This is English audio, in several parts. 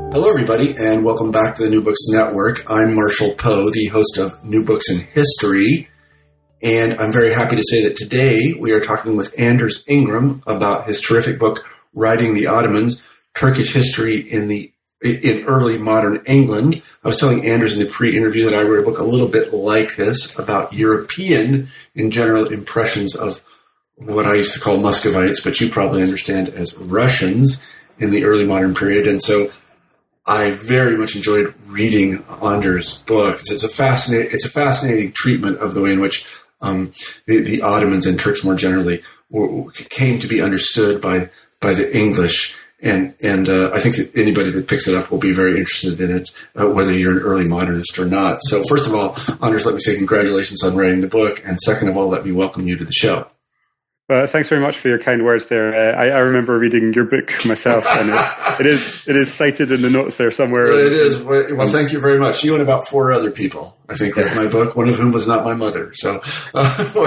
Hello, everybody, and welcome back to the New Books Network. I'm Marshall Poe, the host of New Books in History, and I'm very happy to say that today we are talking with Anders Ingram about his terrific book, Riding the Ottomans, Turkish History in Early Modern England. I was telling Anders in the pre-interview that I wrote a book a little bit like this about European, in general, impressions of what I used to call Muscovites, but you probably understand as Russians in the early modern period, and so I very much enjoyed reading Anders' book. It's a fascinating treatment of the way in which the Ottomans and Turks more generally came to be understood by the English. And I think that anybody that picks it up will be very interested in it, whether you're an early modernist or not. So first of all, Anders, let me say congratulations on writing the book. And second of all, let me welcome you to the show. Thanks very much for your kind words there. I remember reading your book myself, and it is cited in the notes there somewhere. Well, it is. Well, thank you very much. You and about 4 other people, I think, read my book, one of whom was not my mother. So I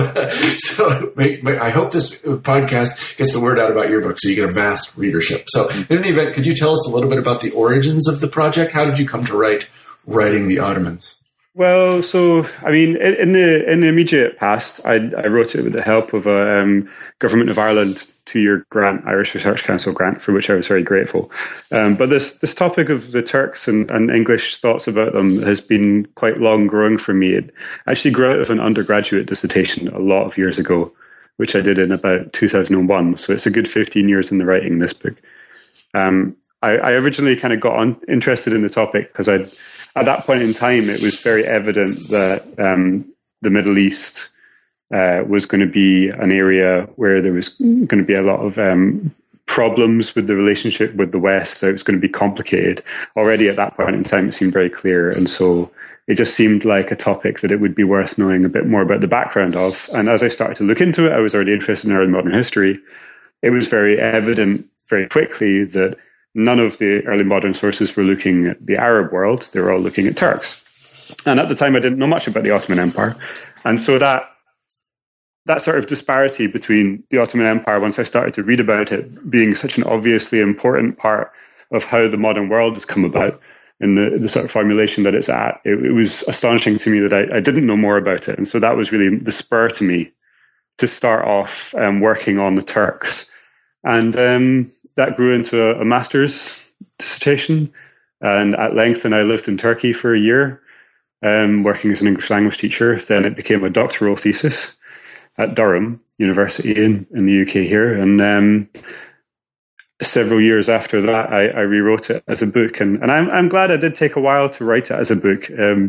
hope this podcast gets the word out about your book so you get a vast readership. So in any event, could you tell us a little bit about the origins of the project? How did you come to Riding the Ottomans? Well, so, I mean, in the immediate past, I wrote it with the help of a Government of Ireland 2-year grant, Irish Research Council grant, for which I was very grateful. But this topic of the Turks and English thoughts about them has been quite long growing for me. It actually grew out of an undergraduate dissertation a lot of years ago, which I did in about 2001. So it's a good 15 years in the writing this book. I originally kind of got interested in the topic because at that point in time, it was very evident that the Middle East was going to be an area where there was going to be a lot of problems with the relationship with the West. So it was going to be complicated. Already at that point in time, it seemed very clear. And so it just seemed like a topic that it would be worth knowing a bit more about the background of. And as I started to look into it, I was already interested in early modern history. It was very evident very quickly that none of the early modern sources were looking at the Arab world. They were all looking at Turks. And at the time, I didn't know much about the Ottoman Empire. And so that sort of disparity between the Ottoman Empire, once I started to read about it, being such an obviously important part of how the modern world has come about in the sort of formulation that it's at, it was astonishing to me that I didn't know more about it. And so that was really the spur to me to start off working on the Turks. And that grew into a master's dissertation, and at length, and I lived in Turkey for a year, working as an English language teacher. Then it became a doctoral thesis at Durham University in the UK here. And several years after that, I rewrote it as a book. And I'm glad I did take a while to write it as a book.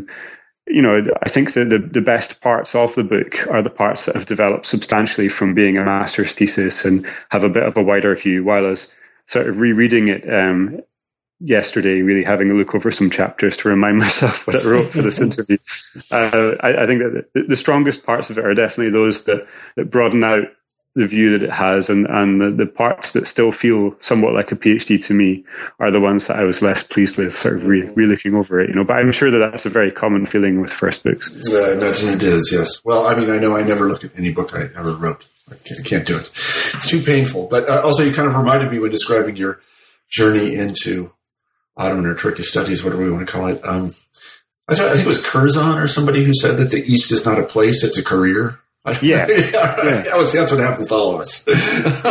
I think that the best parts of the book are the parts that have developed substantially from being a master's thesis and have a bit of a wider view, while as sort of rereading it yesterday, really having a look over some chapters to remind myself what I wrote for this interview. I think that the strongest parts of it are definitely those that broaden out the view that it has, and the parts that still feel somewhat like a PhD to me are the ones that I was less pleased with, sort of re-looking over it. But I'm sure that that's a very common feeling with first books. I imagine it is, yes. Well, I mean, I know I never look at any book I ever wrote. I can't do it. It's too painful. But also, you kind of reminded me when describing your journey into Ottoman or Turkish studies, whatever we want to call it. I think it was Curzon or somebody who said that the East is not a place, it's a career. Yeah. That's what happens to all of us. But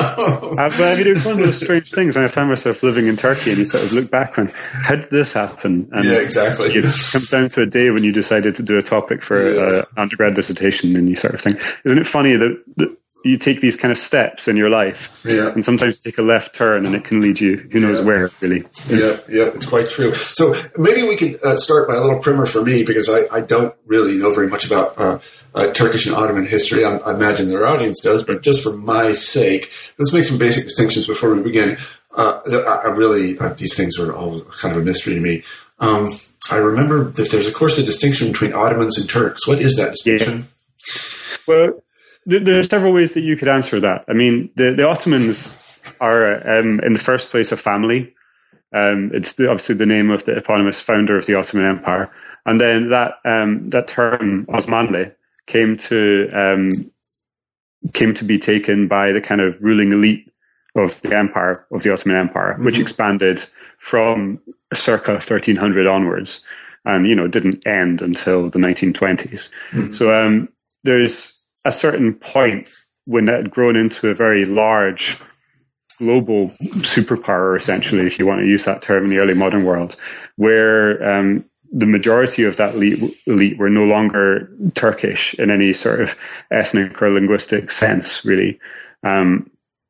I mean, it was one of those strange things when I found myself living in Turkey and you sort of look back on, how did this happen? And yeah, exactly. It comes down to a day when you decided to do a topic for an undergrad dissertation, and you sort of think, isn't it funny that you take these kind of steps in your life, and sometimes you take a left turn and it can lead you who knows where, really. Yeah, it's quite true. So maybe we could start by a little primer for me, because I don't really know very much about Turkish and Ottoman history. I imagine their audience does, but just for my sake, let's make some basic distinctions before we begin. These things are all kind of a mystery to me. I remember that there's, of course, a distinction between Ottomans and Turks. What is that distinction? Yeah. Well, there are several ways that you could answer that. I mean, the Ottomans are, in the first place, a family. It's obviously the name of the eponymous founder of the Ottoman Empire. And then that term, Osmanli, came to be taken by the kind of ruling elite of the empire, of the Ottoman Empire, which expanded from circa 1300 onwards, and didn't end until the 1920s. So there's a certain point when that had grown into a very large global superpower, essentially, if you want to use that term in the early modern world, where the majority of that elite were no longer Turkish in any sort of ethnic or linguistic sense, really. And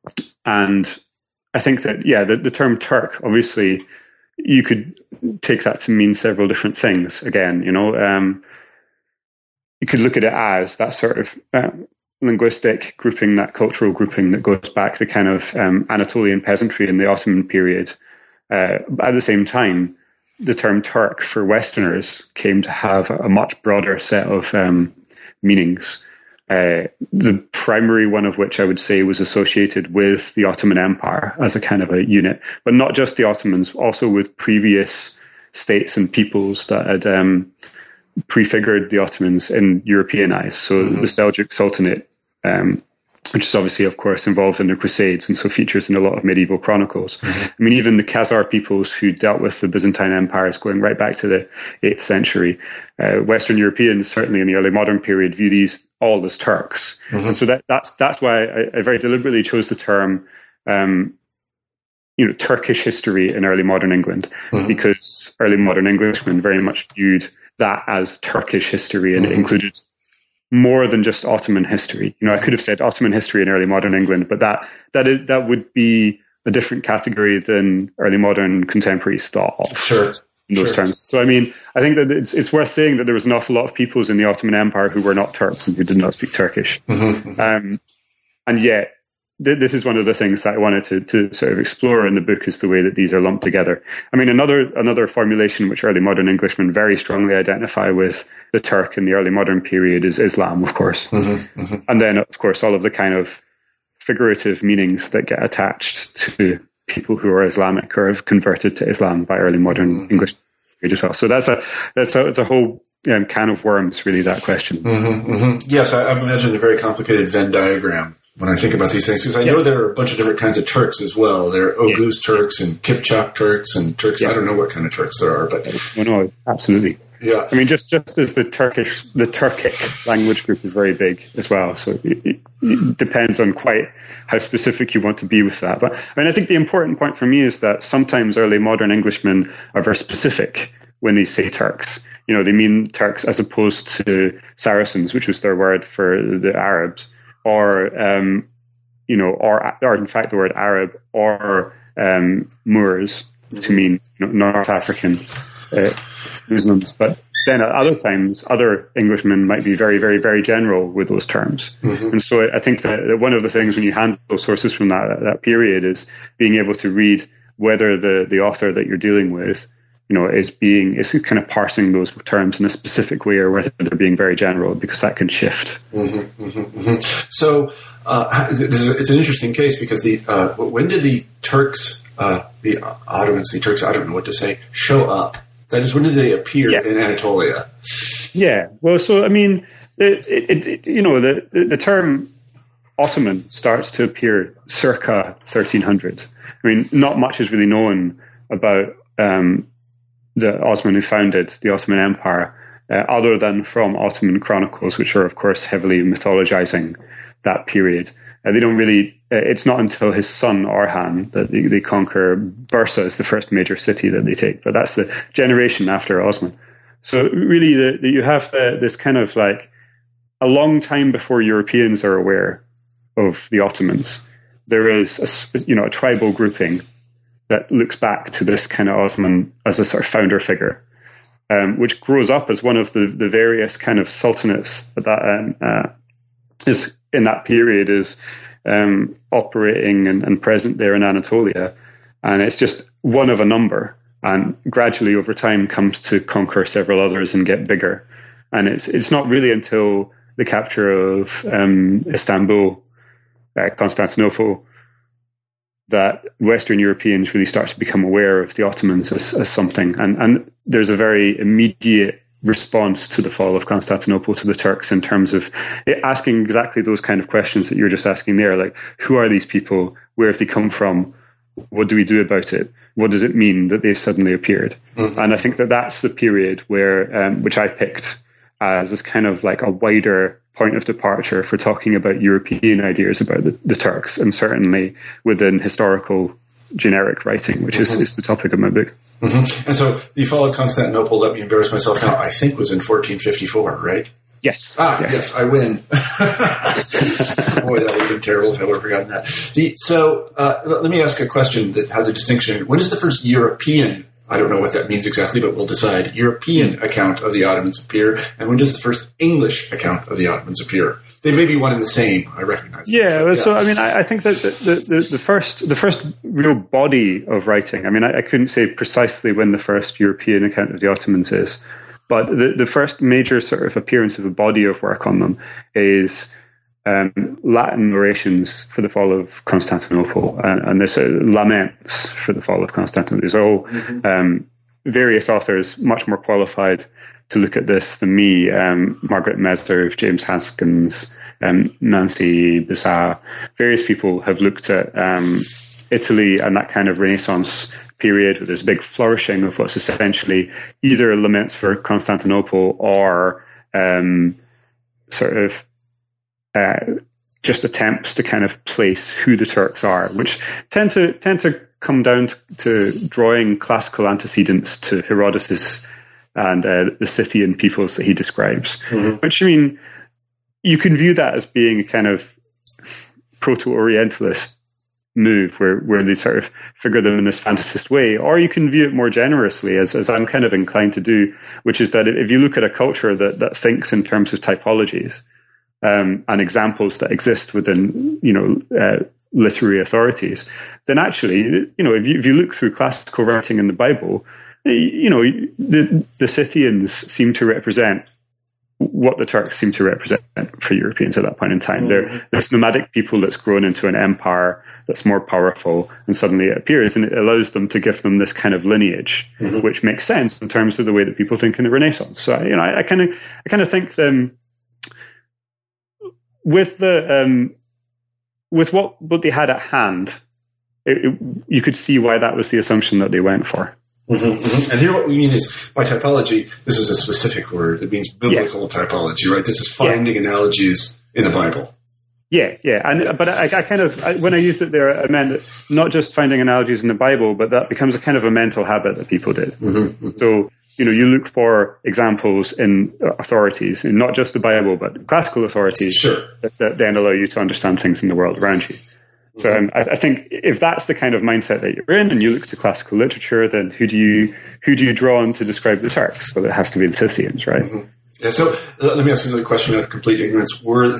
I think that, the term Turk, obviously, you could take that to mean several different things. Again, you could look at it as that sort of linguistic grouping, that cultural grouping that goes back to kind of Anatolian peasantry in the Ottoman period. At the same time, the term Turk for Westerners came to have a much broader set of meanings. The primary one of which I would say was associated with the Ottoman Empire as a kind of a unit, but not just the Ottomans, also with previous states and peoples that had prefigured the Ottomans in European eyes. So the Seljuk Sultanate, which is obviously, of course, involved in the Crusades and so features in a lot of medieval chronicles. I mean, even the Khazar peoples who dealt with the Byzantine empires going right back to the 8th century, Western Europeans, certainly in the early modern period, view these all as Turks. And so that's why I very deliberately chose the term, Turkish history in early modern England, because early modern Englishmen very much viewed that as Turkish history, and it included more than just Ottoman history. I could have said Ottoman history in early modern England, but that would be a different category than early modern contemporaries thought of in those terms. So, I mean, I think that it's worth saying that there was an awful lot of peoples in the Ottoman Empire who were not Turks and who did not speak Turkish. And yet, this is one of the things that I wanted to sort of explore in the book, is the way that these are lumped together. I mean, another formulation which early modern Englishmen very strongly identify with the Turk in the early modern period is Islam, of course. And then, of course, all of the kind of figurative meanings that get attached to people who are Islamic or have converted to Islam by early modern English period as well. So that's a whole can of worms, really, that question. Yes, I imagine a very complicated Venn diagram when I think about these things, because I know there are a bunch of different kinds of Turks as well. There are Oghuz Turks and Kipchak Turks and Turks. I don't know what kind of Turks there are, but no, absolutely. Yeah, I mean, just as the Turkic language group is very big as well, so it depends on quite how specific you want to be with that. But I mean, I think the important point for me is that sometimes early modern Englishmen are very specific when they say Turks. They mean Turks as opposed to Saracens, which was their word for the Arabs, or in fact the word Arab, or Moors to mean North African Muslims. But then at other times, other Englishmen might be very, very, very general with those terms. And so I think that one of the things when you handle sources from that period is being able to read whether the author that you're dealing with is kind of parsing those terms in a specific way, or whether they're being very general, because that can shift. So it's an interesting case, because when did the Turks, the Ottomans, the Turks, I don't know what to say, show up? That is, when did they appear in Anatolia? Yeah, well, so I mean, the term Ottoman starts to appear circa 1300. I mean, not much is really known about the Osman who founded the Ottoman Empire, other than from Ottoman chronicles, which are, of course, heavily mythologizing that period. They don't really. It's not until his son Orhan that they conquer Bursa as the first major city that they take. But that's the generation after Osman. So really, you have this kind of like a long time before Europeans are aware of the Ottomans. There is a tribal grouping that looks back to this kind of Osman as a sort of founder figure, which grows up as one of the various kind of sultanates that is in that period is operating and present there in Anatolia. And it's just one of a number, and gradually over time comes to conquer several others and get bigger. And it's not really until the capture of Istanbul, Constantinople, that Western Europeans really start to become aware of the Ottomans as something. And there's a very immediate response to the fall of Constantinople to the Turks in terms of asking exactly those kind of questions that you're just asking there, like, who are these people? Where have they come from? What do we do about it? What does it mean that they've suddenly appeared? Mm-hmm. And I think that that's the period where, which I picked as this kind of like a wider point of departure for talking about European ideas about the Turks, and certainly within historical generic writing, which is the topic of my book. Mm-hmm. And so the fall of Constantinople, let me embarrass myself now, I think was in 1454, right? Yes. Yes, I win. Boy, that would have been terrible if I would have forgotten that. So let me ask a question that has a distinction. When is the first European, I don't know what that means exactly, but we'll decide, European account of the Ottomans appear, and when does the first English account of the Ottomans appear? They may be one and the same, I recognize. Yeah, so I mean, I think that the first real body of writing, I mean, I couldn't say precisely when the first European account of the Ottomans is, but the first major sort of appearance of a body of work on them is Latin orations for the fall of Constantinople, and there's laments for the fall of Constantinople. These are all various authors, much more qualified to look at this than me. Margaret Meserve, James Haskins, Nancy Bissau, various people have looked at Italy and that kind of Renaissance period with this big flourishing of what's essentially either laments for Constantinople or just attempts to kind of place who the Turks are, which tend to come down to drawing classical antecedents to Herodotus and the Scythian peoples that he describes. Mm-hmm. Which, I mean, you can view that as being a kind of proto-Orientalist move where they sort of figure them in this fantasist way, or you can view it more generously, as I'm kind of inclined to do, which is that if you look at a culture that thinks in terms of typologies and examples that exist within, literary authorities, then actually, if you look through classical writing in the Bible, the Scythians seem to represent what the Turks seem to represent for Europeans at that point in time. They're this nomadic people that's grown into an empire that's more powerful, and suddenly it appears, and it allows them to give them this kind of lineage, which makes sense in terms of the way that people think in the Renaissance. So, I kind of think with what they had at hand, you could see why that was the assumption that they went for. Mm-hmm, mm-hmm. And here what we mean is, by typology, this is a specific word. It means biblical typology, right? This is finding analogies in the Bible. Yeah. But when I used it there, I meant not just finding analogies in the Bible, but that becomes a kind of a mental habit that people did. Mm-hmm, mm-hmm. So, you look for examples in authorities, and not just the Bible, but classical authorities that then allow you to understand things in the world around you. So I think if that's the kind of mindset that you're in, and you look to classical literature, then who do you draw on to describe the Turks? Well, it has to be the Scythians, right? Mm-hmm. Yeah. So let me ask you another question out of complete ignorance: had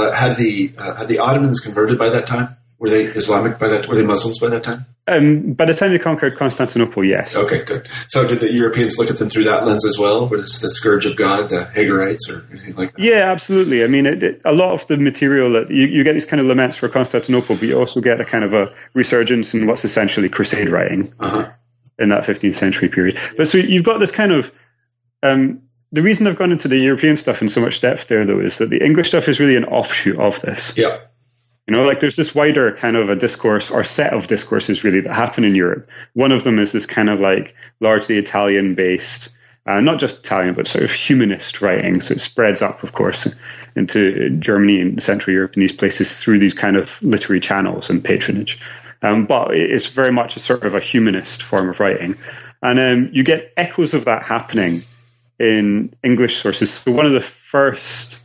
the Ottomans converted by that time? Were they Islamic by that? Were they Muslims by that time? By the time they conquered Constantinople, yes. Okay, good. So did the Europeans look at them through that lens as well? Was this the scourge of God, the Hagarites, or anything like that? Yeah, absolutely. I mean, a lot of the material that you get these kind of laments for Constantinople, but you also get a kind of a resurgence in what's essentially crusade writing in that 15th century period. But so you've got this kind of... the reason I've gone into the European stuff in so much depth there, though, is that the English stuff is really an offshoot of this. Yeah. There's this wider kind of a discourse or set of discourses really that happen in Europe. One of them is this kind of like largely Italian-based, not just Italian, but sort of humanist writing. So it spreads up, of course, into Germany and Central Europe and these places through these kind of literary channels and patronage. But it's very much a sort of a humanist form of writing. And you get echoes of that happening in English sources. So one of the first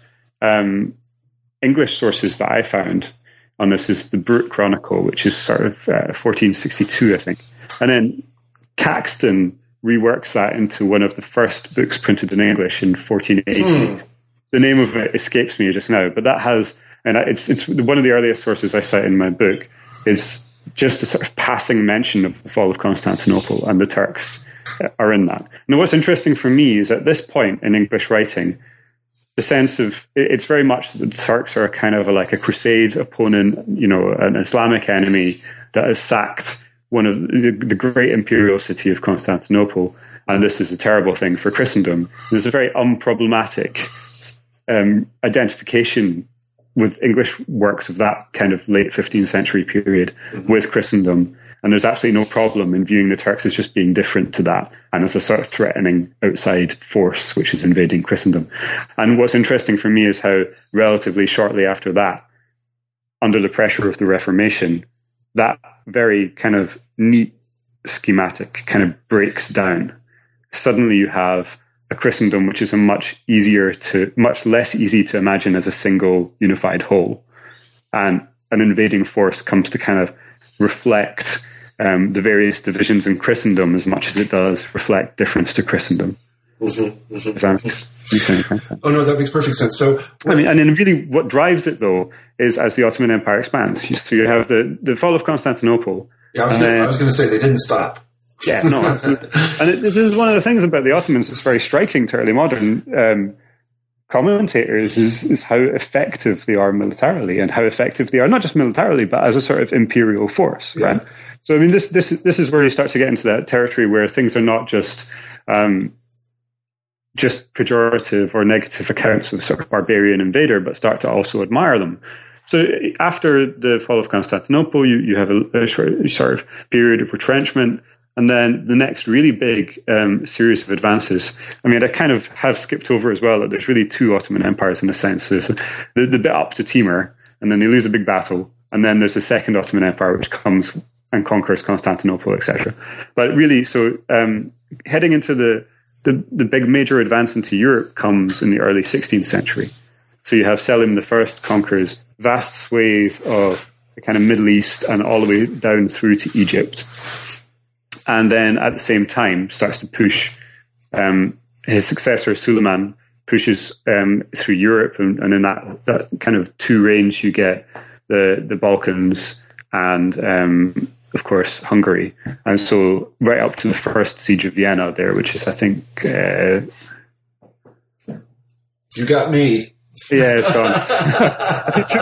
English sources that I found on this is the Brut Chronicle, which is sort of 1462, I think. And then Caxton reworks that into one of the first books printed in English in 1480. The name of it escapes me just now, but that has, and it's one of the earliest sources I cite in my book, is just a sort of passing mention of the fall of Constantinople, and the Turks are in that. Now, what's interesting for me is at this point in English writing, the sense of it's very much that the Turks are kind of like a crusade opponent, an Islamic enemy that has sacked one of the great imperial city of Constantinople, and this is a terrible thing for Christendom. There's a very unproblematic identification with English works of that kind of late 15th century period with Christendom. And there's absolutely no problem in viewing the Turks as just being different to that and as a sort of threatening outside force which is invading Christendom. And what's interesting for me is how relatively shortly after that, under the pressure of the Reformation, that very kind of neat schematic kind of breaks down. Suddenly you have a Christendom which is much less easy to imagine as a single unified whole. And an invading force comes to kind of reflect the various divisions in Christendom as much as it does reflect difference to Christendom. Mm-hmm. If that makes any sense. Oh, no, that makes perfect sense. So, I mean, and then really what drives it, though, is as the Ottoman Empire expands. So you have the fall of Constantinople. Yeah, I was going to say, they didn't stop. Yeah, no, absolutely. And this is one of the things about the Ottomans that's very striking to early modern commentators is how effective they are militarily and how effective they are, not just militarily, but as a sort of imperial force, yeah. right? So, I mean, this is where you start to get into that territory where things are not just pejorative or negative accounts of a sort of barbarian invader, but start to also admire them. So after the fall of Constantinople, you have a sort of period of retrenchment. And then the next really big series of advances. I mean, I kind of have skipped over as well that there's really two Ottoman empires in a sense. There's the bit up to Timur, and then they lose a big battle. And then there's the second Ottoman Empire, which comes and conquers Constantinople, etc. But really, so heading into the big major advance into Europe comes in the early 16th century. So you have Selim I conquers vast swathe of the kind of Middle East and all the way down through to Egypt. And then at the same time starts to push his successor, Suleiman, pushes through Europe. And in that kind of two range, you get the Balkans and, of course, Hungary. And so right up to the first siege of Vienna there, which is, I think... you got me. Yeah, it's gone. I think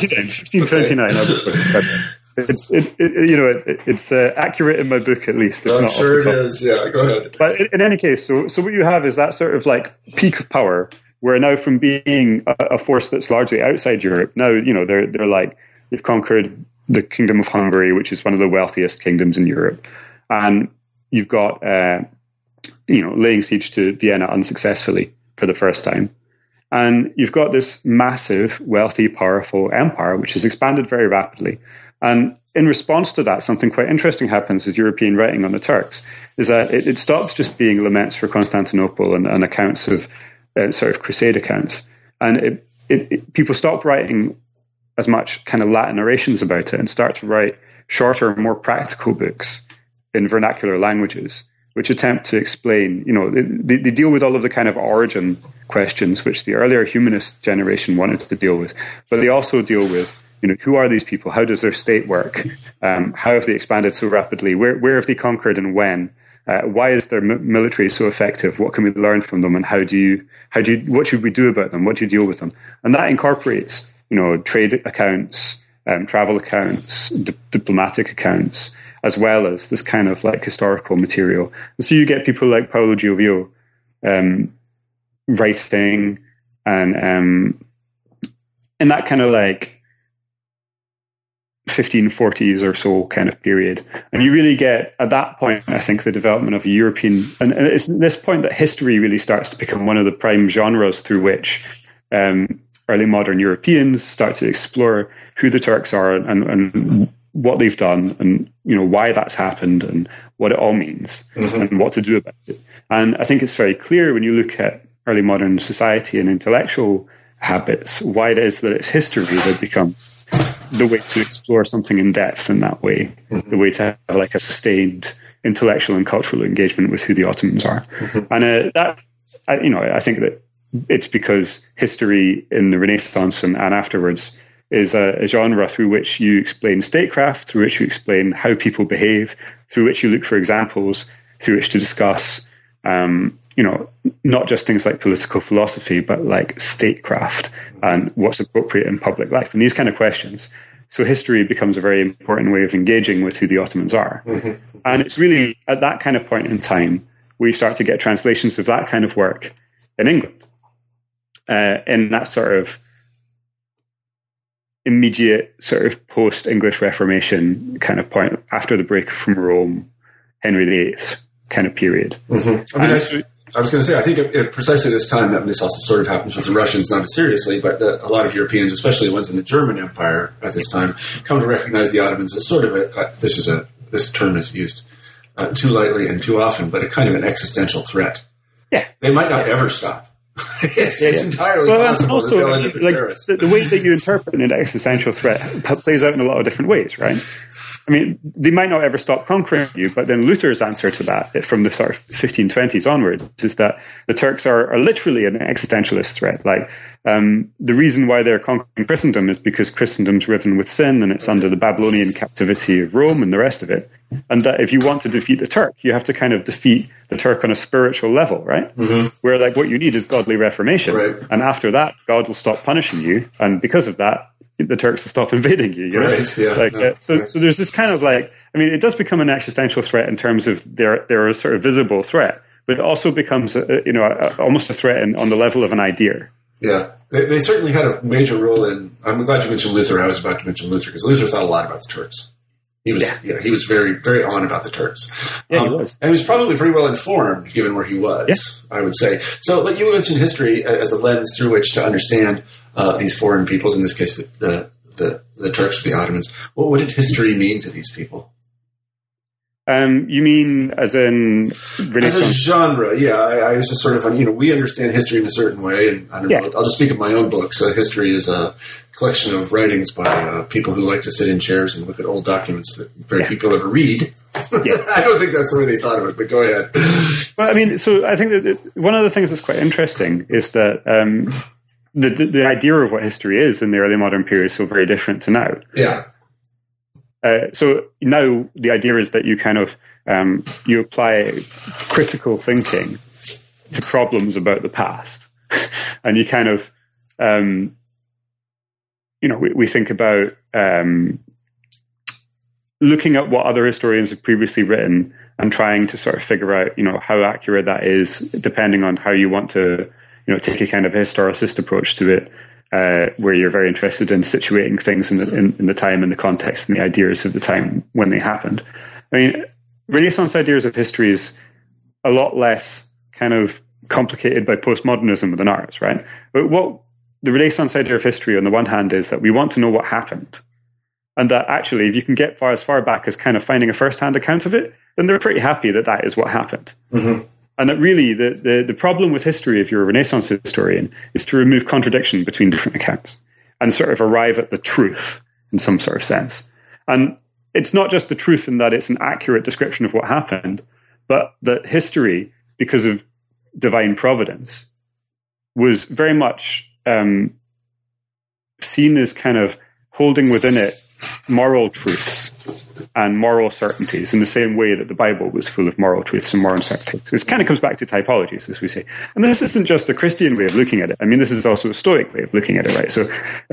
1529. It's accurate in my book, at least. I'm sure it is. Yeah, go ahead. But in any case, so what you have is that sort of like peak of power, where now from being a force that's largely outside Europe, now they're like they've conquered the Kingdom of Hungary, which is one of the wealthiest kingdoms in Europe, and you've got laying siege to Vienna unsuccessfully for the first time. And you've got this massive, wealthy, powerful empire, which has expanded very rapidly. And in response to that, something quite interesting happens with European writing on the Turks, is that it stops just being laments for Constantinople and accounts of sort of crusade accounts. And people stop writing as much kind of Latin orations about it and start to write shorter, more practical books in vernacular languages, which attempt to explain, they deal with all of the kind of origin questions which the earlier humanist generation wanted to deal with, but they also deal with, who are these people? How does their state work? How have they expanded so rapidly? Where have they conquered and when? Why is their military so effective? What can we learn from them? And what should we do about them? What do you deal with them? And that incorporates, trade accounts, travel accounts, diplomatic accounts, as well as this kind of like historical material. And so you get people like Paolo Giovio writing and in that kind of like 1540s or so kind of period. And you really get, at that point, I think, the development of European, and it's at this point that history really starts to become one of the prime genres through which early modern Europeans start to explore who the Turks are and what they've done and, why that's happened and what it all means and what to do about it. And I think it's very clear when you look at early modern society and intellectual habits, why it is that it's history that become the way to explore something in depth in that way, the way to have like a sustained intellectual and cultural engagement with who the Ottomans are. And I think that it's because history in the Renaissance and afterwards is a genre through which you explain statecraft, through which you explain how people behave, through which you look for examples, through which to discuss, not just things like political philosophy, but like statecraft and what's appropriate in public life and these kind of questions. So history becomes a very important way of engaging with who the Ottomans are. And it's really at that kind of point in time where you start to get translations of that kind of work in England. In that sort of immediate sort of post-English Reformation kind of point, after the break from Rome, Henry VIII kind of period. Mm-hmm. I was going to say, I think at precisely this time, that this also sort of happens with the Russians, not as seriously, but a lot of Europeans, especially the ones in the German Empire at this time, come to recognize the Ottomans as sort of this term is used too lightly and too often, but a kind of an existential threat. Yeah. They might not ever stop. It's entirely possible also, that they'll end up in Paris. The way that you interpret an existential threat plays out in a lot of different ways, right? I mean, they might not ever stop conquering you, but then Luther's answer to that from the sort of 1520s onwards is that the Turks are literally an existentialist threat. Like, the reason why they're conquering Christendom is because Christendom's riven with sin and it's under the Babylonian captivity of Rome and the rest of it. And that if you want to defeat the Turk, you have to kind of defeat the Turk on a spiritual level, right? Mm-hmm. Where like what you need is godly reformation. Right. And after that, God will stop punishing you. And because of that, the Turks will stop invading you. You know? Right, yeah. So there's this kind of like, I mean, it does become an existential threat in terms of they're a sort of visible threat, but it also becomes, almost a threat on the level of an idea. Yeah. They certainly had a major role in, I'm glad you mentioned Luther. I was about to mention Luther because Luther thought a lot about the Turks. He was very, very on about the Turks. Yeah, he was. And he was probably pretty well informed given where he was, I would say. So, but you mentioned history as a lens through which to understand these foreign peoples, in this case, the Turks, the Ottomans. What did history mean to these people? You mean as in Renaissance? As a genre, yeah. I was just sort of, we understand history in a certain way, and I don't know. I'll just speak of my own books. History is a collection of writings by people who like to sit in chairs and look at old documents that very few people ever read. I don't think that's the way they thought of it, but go ahead. Well, I mean, so I think that one of the things that's quite interesting is that the idea of what history is in the early modern period is so very different to now. Yeah. So now the idea is that you kind of you apply critical thinking to problems about the past, and you kind of we think about looking at what other historians have previously written and trying to sort of figure out how accurate that is, depending on how you want to take a kind of historicist approach to it. Where you're very interested in situating things in the time and the context and the ideas of the time when they happened. I mean, Renaissance ideas of history is a lot less kind of complicated by postmodernism than ours, right? But what the Renaissance idea of history on the one hand is that we want to know what happened. And that actually, if you can get as far back as kind of finding a first-hand account of it, then they're pretty happy that is what happened. Mm-hmm. And that really, the problem with history, if you're a Renaissance historian, is to remove contradiction between different accounts and sort of arrive at the truth in some sort of sense. And it's not just the truth in that it's an accurate description of what happened, but that history, because of divine providence, was very much seen as kind of holding within it moral truths and moral certainties in the same way that the Bible was full of moral truths and moral certainties. This kind of comes back to typologies, as we say. And this isn't just a Christian way of looking at it. I mean, this is also a Stoic way of looking at it, right? So,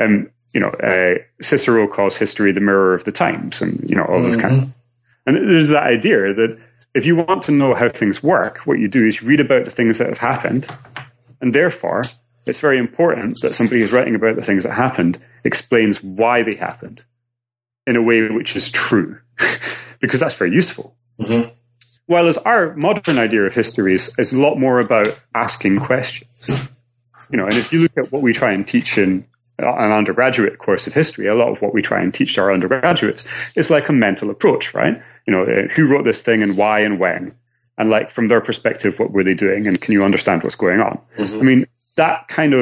Cicero calls history the mirror of the times and, all this kind of stuff. And there's that idea that if you want to know how things work, what you do is read about the things that have happened. And therefore, it's very important that somebody who's writing about the things that happened explains why they happened in a way which is true, because that's very useful. Mm-hmm. Whereas our modern idea of history is a lot more about asking questions. And if you look at what we try and teach in an undergraduate course of history, a lot of what we try and teach our undergraduates is like a mental approach, right? Who wrote this thing and why and when? And like from their perspective, what were they doing? And can you understand what's going on? Mm-hmm. I mean, that kind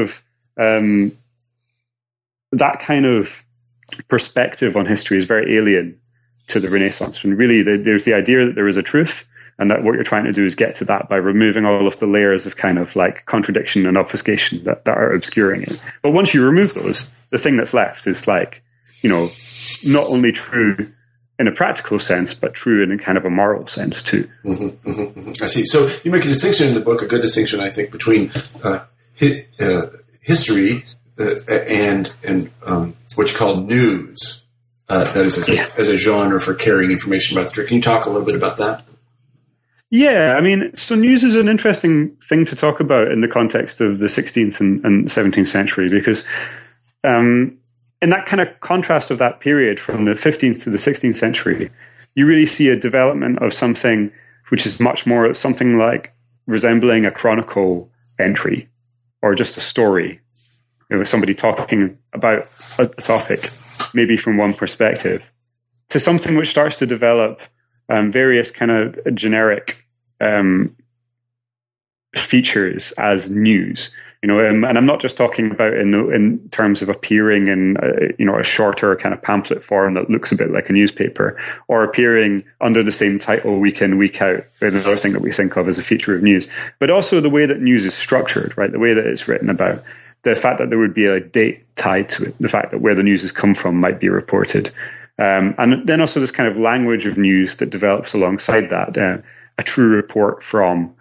of perspective on history is very alien to the Renaissance, when really there's the idea that there is a truth and that what you're trying to do is get to that by removing all of the layers of kind of like contradiction and obfuscation that are obscuring it. But once you remove those, the thing that's left is like, not only true in a practical sense, but true in a kind of a moral sense too. Mm-hmm, mm-hmm, mm-hmm. I see. So you make a distinction in the book, a good distinction, I think, between history and what you call news, that is as a genre for carrying information about the Turk. Can you talk a little bit about that? Yeah, I mean, so news is an interesting thing to talk about in the context of the 16th and 17th century, because in that kind of contrast of that period from the 15th to the 16th century, you really see a development of something which is much more something like resembling a chronicle entry or just a story. Somebody talking about a topic, maybe from one perspective, to something which starts to develop various kind of generic features as news. And I'm not just talking about in terms of appearing in a shorter kind of pamphlet form that looks a bit like a newspaper, or appearing under the same title week in, week out, another thing that we think of as a feature of news, but also the way that news is structured, right? The way that it's written about, the fact that there would be a date tied to it, the fact that where the news has come from might be reported. And then also this kind of language of news that develops alongside that, a true report from,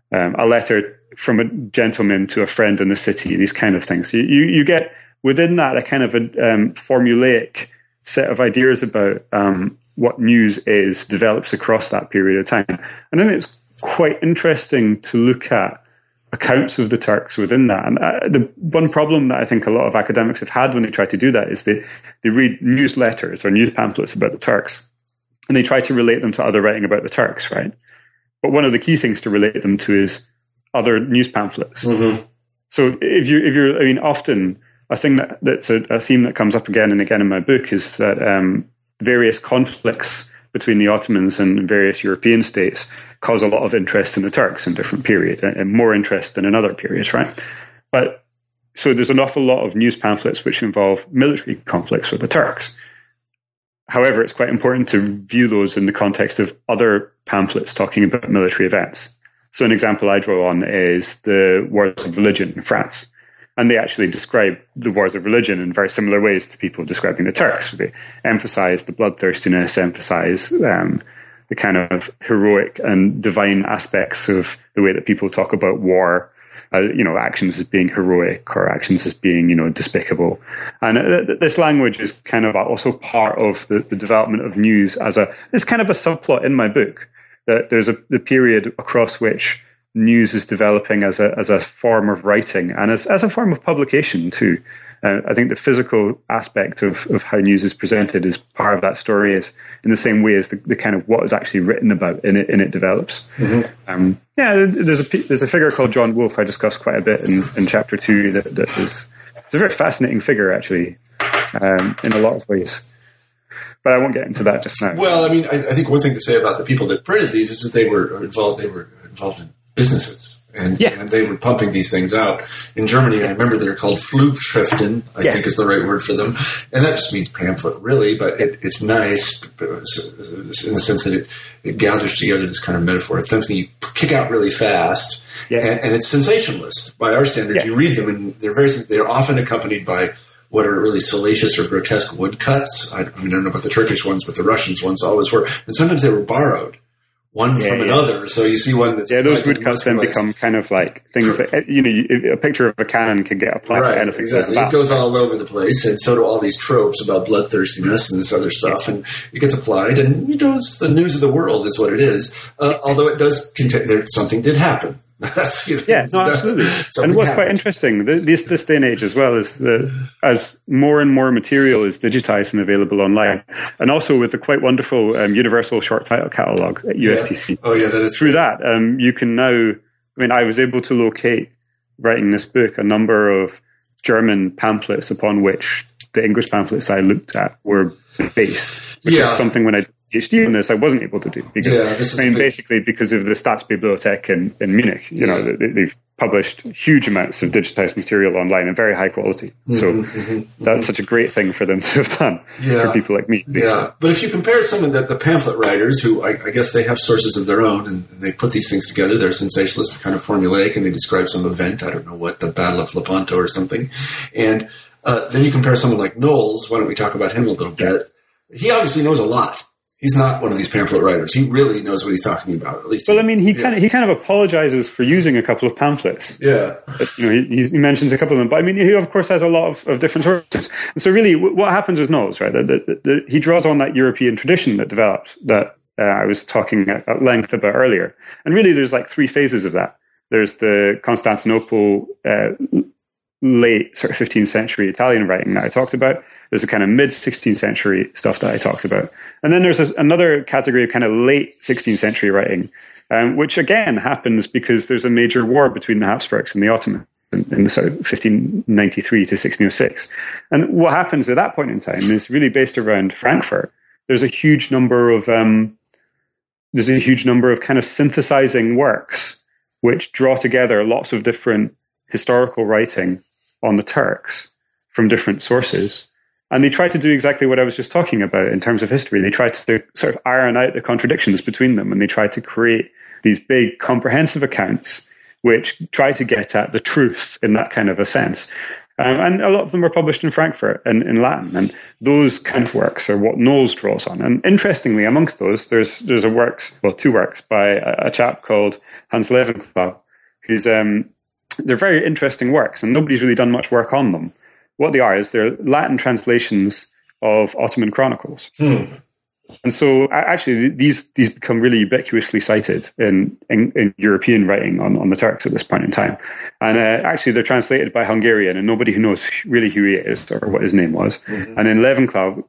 a letter from a gentleman to a friend in the city, these kind of things. You get within that a kind of a formulaic set of ideas about what news is develops across that period of time. And then it's quite interesting to look at accounts of the Turks within that. And the one problem that I think a lot of academics have had when they try to do that is they read newsletters or news pamphlets about the Turks, and they try to relate them to other writing about the Turks, right? But one of the key things to relate them to is other news pamphlets. Mm-hmm. So if you're, often a thing that's a theme that comes up again and again in my book is that various conflicts between the Ottomans and various European states cause a lot of interest in the Turks in different periods, and more interest than in other periods, right? But so there's an awful lot of news pamphlets which involve military conflicts with the Turks. However, it's quite important to view those in the context of other pamphlets talking about military events. So an example I draw on is the Wars of Religion in France. And they actually describe the wars of religion in very similar ways to people describing the Turks. They emphasize the bloodthirstiness, emphasize the kind of heroic and divine aspects of the way that people talk about war, actions as being heroic or actions as being, despicable. And this language is kind of also part of the development of news it's kind of a subplot in my book, that there's the period across which news is developing as a form of writing and as a form of publication too. I think the physical aspect of how news is presented is part of that story, is in the same way as the kind of what is actually written about in it develops. Mm-hmm. There's a figure called John Wolfe I discuss quite a bit in chapter 2 that is a very fascinating figure actually, in a lot of ways. But I won't get into that just now. Well, I think one thing to say about the people that printed these is that they were involved in businesses, and they were pumping these things out. In Germany, I remember they're called Flugschriften, I think is the right word for them. And that just means pamphlet, really, but it's nice in the sense that it gathers together this kind of metaphor. It's something you kick out really fast, and it's sensationalist. By our standards, you read them, and they're often accompanied by what are really salacious or grotesque woodcuts. I don't know about the Turkish ones, but the Russians ones always were. And sometimes they were borrowed, one from another. So you see one that's... Yeah, those woodcuts then become kind of like things that, a picture of a cannon can get applied to anything. Exactly. It goes all over the place, and so do all these tropes about bloodthirstiness and this other stuff. And it gets applied, and it's the news of the world is what it is. Although it does contain... something did happen. Absolutely. And what's quite interesting, this day and age as well, is as more and more material is digitized and available online, and also with the quite wonderful Universal Short Title Catalog at USTC. Oh yeah, that is through that. You can now. I was able to locate, writing this book, a number of German pamphlets upon which the English pamphlets I looked at were based, which is something when I did a PhD on this I wasn't able to do, because basically because of the Staatsbibliothek in Munich. They've published huge amounts of digitized material online in very high quality. So that's such a great thing for them to have done for people like me. Basically. Yeah, but if you compare some of the pamphlet writers, who I guess they have sources of their own, and they put these things together, they're sensationalist, kind of formulaic, and they describe some event, I don't know what, the Battle of Lepanto or something, and then you compare someone like Knowles. Why don't we talk about him a little bit? He obviously knows a lot. He's not one of these pamphlet writers. He really knows what he's talking about. At least, he kind of apologizes for using a couple of pamphlets. Yeah, he mentions a couple of them, but he of course has a lot of different sources. And so really, what happens with Knowles, right? He draws on that European tradition that developed that I was talking at length about earlier. And really, there's like three phases of that. There's the Constantinople late sort of 15th century Italian writing that I talked about. There's the kind of mid 16th century stuff that I talked about. And then there's another category of kind of late 16th century writing, which again happens because there's a major war between the Habsburgs and the Ottomans in sort of 1593 to 1606. And what happens at that point in time is really based around Frankfurt. There's a huge number of kind of synthesizing works which draw together lots of different historical writing on the Turks from different sources. And they try to do exactly what I was just talking about in terms of history. They try to sort of iron out the contradictions between them, and they try to create these big comprehensive accounts which try to get at the truth in that kind of a sense. And a lot of them were published in Frankfurt and in Latin. And those kind of works are what Knowles draws on. And interestingly, amongst those, there's two works by a chap called Hans Levenklau, who's they're very interesting works, and nobody's really done much work on them. What they are is they're Latin translations of Ottoman chronicles. And so actually these become really ubiquitously cited in European writing on the Turks at this point in time. And actually they're translated by a Hungarian, and nobody who knows really who he is or what his name was. Mm-hmm. And in Levenklau,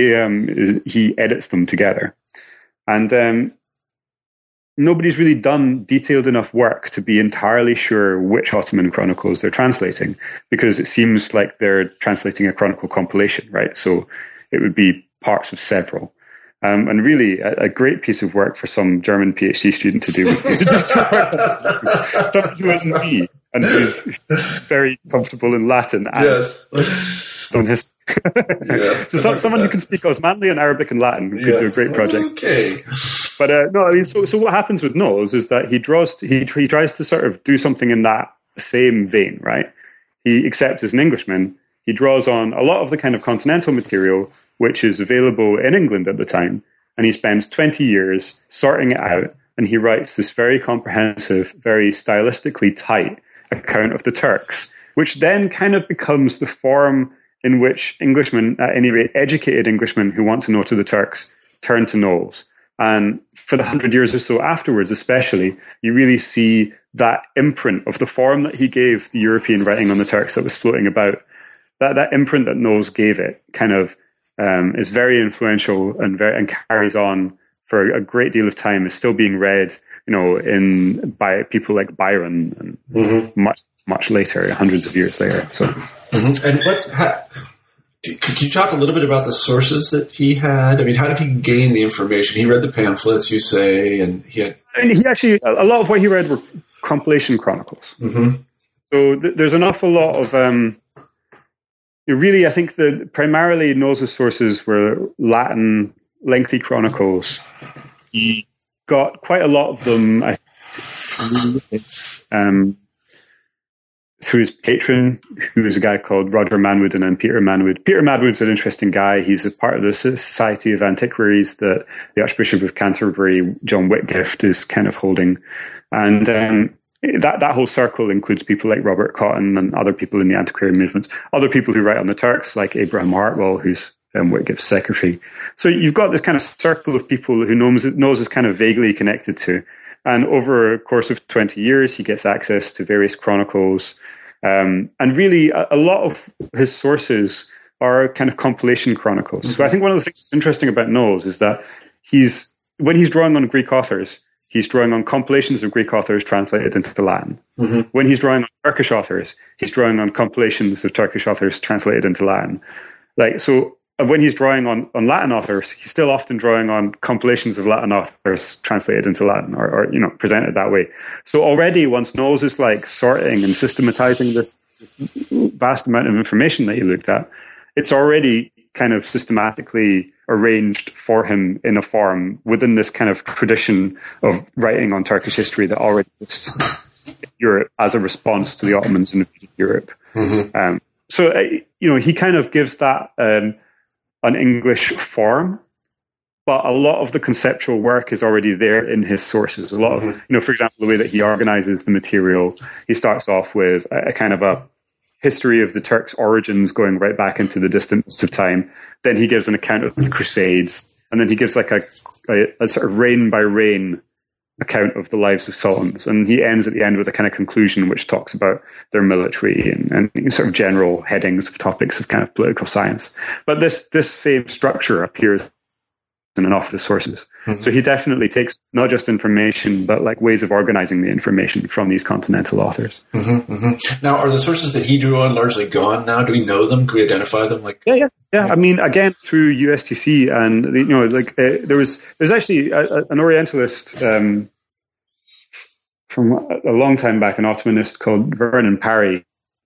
he edits them together. And nobody's really done detailed enough work to be entirely sure which Ottoman chronicles they're translating, because it seems like they're translating a chronicle compilation, right? So it would be parts of several. And really, a great piece of work for some German PhD student to do is to do someone who isn't me and who's very comfortable in Latin and on history. So someone who can speak Osmanli and Arabic and Latin could do a great project. Okay. But no, I mean, so what happens with Knowles is that he tries to sort of do something in that same vein, right? Except as an Englishman, he draws on a lot of the kind of continental material which is available in England at the time, and he spends 20 years sorting it out, and he writes this very comprehensive, very stylistically tight account of the Turks, which then kind of becomes the form in which Englishmen, at any rate educated Englishmen who want to know to the Turks, turn to Knowles. And for the 100 years or so afterwards, especially, you really see that imprint of the form that he gave the European writing on the Turks that was floating about. That imprint that Knowles gave it kind of is very influential and carries on for a great deal of time. Is still being read, by people like Byron and much later, hundreds of years later. So, and could you talk a little bit about the sources that he had? I mean, how did he gain the information? He read the pamphlets, you say, and he actually a lot of what he read were compilation chronicles. Mm-hmm. So there's an awful lot of. Really, I think that primarily Knowles' sources were Latin, lengthy chronicles. He got quite a lot of them through his patron, who was a guy called Roger Manwood, and then Peter Manwood. Peter Manwood's an interesting guy. He's a part of the Society of Antiquaries that the Archbishop of Canterbury, John Whitgift, is kind of holding. And that whole circle includes people like Robert Cotton and other people in the antiquarian movement, other people who write on the Turks, like Abraham Hartwell, who's Whitgift's secretary. So you've got this kind of circle of people who Knowles is kind of vaguely connected to. And over a course of 20 years, he gets access to various chronicles. And really, a lot of his sources are kind of compilation chronicles. Mm-hmm. So I think one of the things that's interesting about Knowles is that when he's drawing on Greek authors, he's drawing on compilations of Greek authors translated into Latin. Mm-hmm. When he's drawing on Turkish authors, he's drawing on compilations of Turkish authors translated into Latin. So when he's drawing on Latin authors, he's still often drawing on compilations of Latin authors translated into Latin or presented that way. So already once Knowles is sorting and systematizing this vast amount of information that he looked at, it's already kind of systematically arranged for him in a form within this kind of tradition of writing on Turkish history that already exists in Europe as a response to the Ottomans invading Europe. Mm-hmm. He kind of gives that an English form, but a lot of the conceptual work is already there in his sources. A lot of, for example, the way that he organizes the material, he starts off with a kind of a history of the Turks' origins going right back into the distance of time. Then he gives an account of the Crusades, and then he gives a sort of reign by reign account of the lives of sultans, and he ends at the end with a kind of conclusion which talks about their military and sort of general headings of topics of kind of political science. But this same structure appears in an awful lot of sources. Mm-hmm. So he definitely takes not just information, but like ways of organizing the information from these continental authors. Mm-hmm, mm-hmm. Now, are the sources that he drew on largely gone now? Do we know them? Can we identify them? Yeah. I mean, again, through USTC, and there's actually an Orientalist from a long time back, an Ottomanist called Vernon Parry.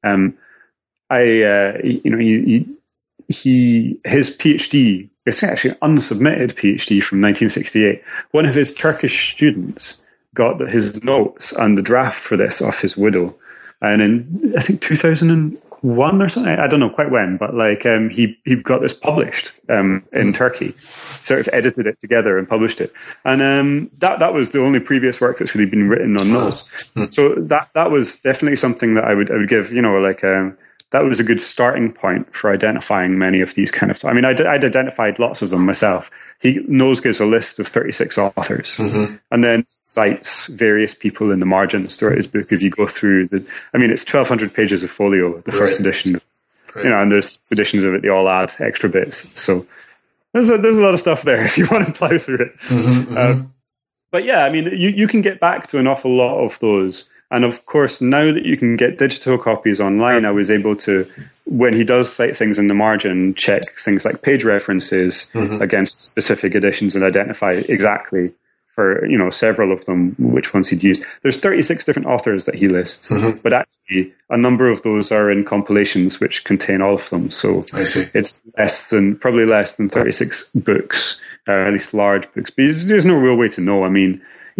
His PhD. It's actually an unsubmitted PhD from 1968. One of his Turkish students got his notes and the draft for this off his widow. And in, I think, 2001 or something, I don't know quite when, but he got this published in Turkey, sort of edited it together and published it. And that was the only previous work that's really been written on notes. So that was definitely something that I would give, that was a good starting point for identifying many of these kind of... I mean, I'd identified lots of them myself. Knowles gives a list of 36 authors, mm-hmm. and then cites various people in the margins throughout his book. If you go through it's 1,200 pages of folio, the first edition. Right. And there's editions of it, they all add extra bits. So there's a lot of stuff there if you want to plow through it. Mm-hmm, mm-hmm. But yeah, I mean, you can get back to an awful lot of those. And of course, now that you can get digital copies online, I was able to, when he does cite things in the margin, check things like page references mm-hmm. against specific editions and identify exactly for, several of them, which ones he'd used. There's 36 different authors that he lists, mm-hmm. but actually a number of those are in compilations which contain all of them. So it's probably less than 36 books, at least large books. But there's no real way to know. I mean,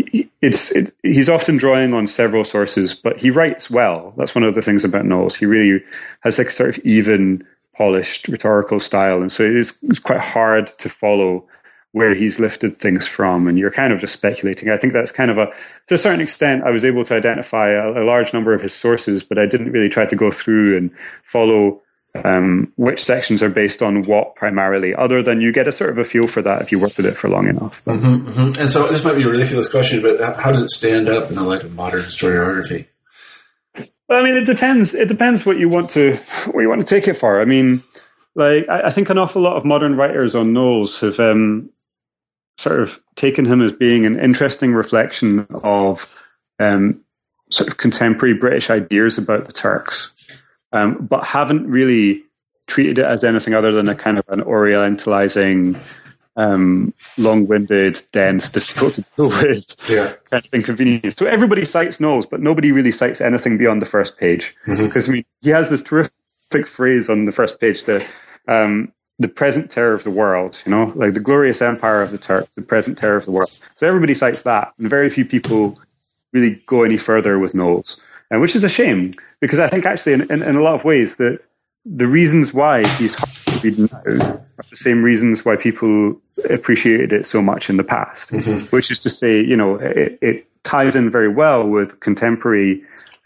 he's often drawing on several sources, but he writes well. That's one of the things about Knowles. He really has like a sort of even, polished rhetorical style, and so it's quite hard to follow where he's lifted things from, and you're kind of just speculating. I think that's kind of to a certain extent, I was able to identify a large number of his sources, but I didn't really try to go through and follow which sections are based on what primarily, other than you get a sort of a feel for that if you work with it for long enough. Mm-hmm, mm-hmm. And so this might be a ridiculous question, but how does it stand up in the light of modern historiography? Well, I mean, it depends. It depends what you want to take it for. I mean, I think an awful lot of modern writers on Knowles have sort of taken him as being an interesting reflection of sort of contemporary British ideas about the Turks. But haven't really treated it as anything other than a kind of an orientalizing, long-winded, dense, difficult to deal with kind of inconvenience. So everybody cites Knowles, but nobody really cites anything beyond the first page. Because mm-hmm. He has this terrific phrase on the first page, the present terror of the world, like the glorious empire of the Turks, the present terror of the world. So everybody cites that, and very few people really go any further with Knowles. Which is a shame, because I think actually in a lot of ways that the reasons why he's hard to read now are the same reasons why people appreciated it so much in the past, mm-hmm. which is to say, it ties in very well with contemporary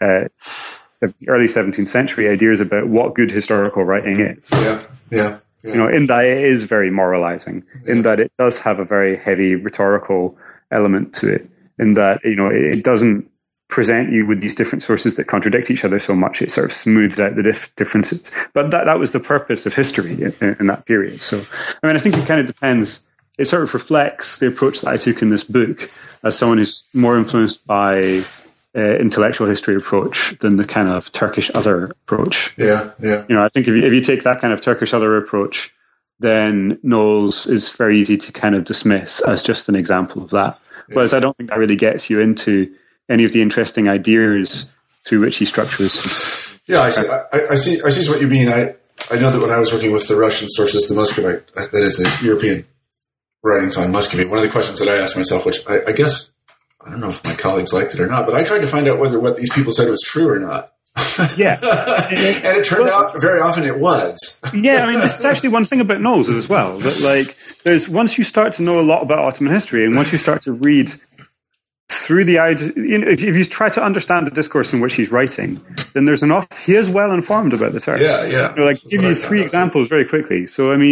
early 17th century ideas about what good historical writing is. Yeah. In that it is very moralizing, in that it does have a very heavy rhetorical element to it, in that, it doesn't present you with these different sources that contradict each other so much. It sort of smoothed out the differences. But that was the purpose of history in that period. So, I mean, I think it kind of depends. It sort of reflects the approach that I took in this book as someone who's more influenced by intellectual history approach than the kind of Turkish other approach. Yeah. I think if you take that kind of Turkish other approach, then Knowles is very easy to kind of dismiss as just an example of that. Yeah. Whereas I don't think that really gets you into any of the interesting ideas through which he structures. Yeah, I see what you mean. I know that when I was working with the Russian sources, the Muscovite, that is the European writings on Muscovy, one of the questions that I asked myself, which I guess, I don't know if my colleagues liked it or not, but I tried to find out whether what these people said was true or not. Yeah. And it turned out very often it was. Yeah, I mean, this is actually one thing about Knowles as well, that there's once you start to know a lot about Ottoman history, and once you start to read through the idea, if you try to understand the discourse in which he's writing, then he is well informed about the Turks. Yeah. Give you three examples very quickly. So, I mean,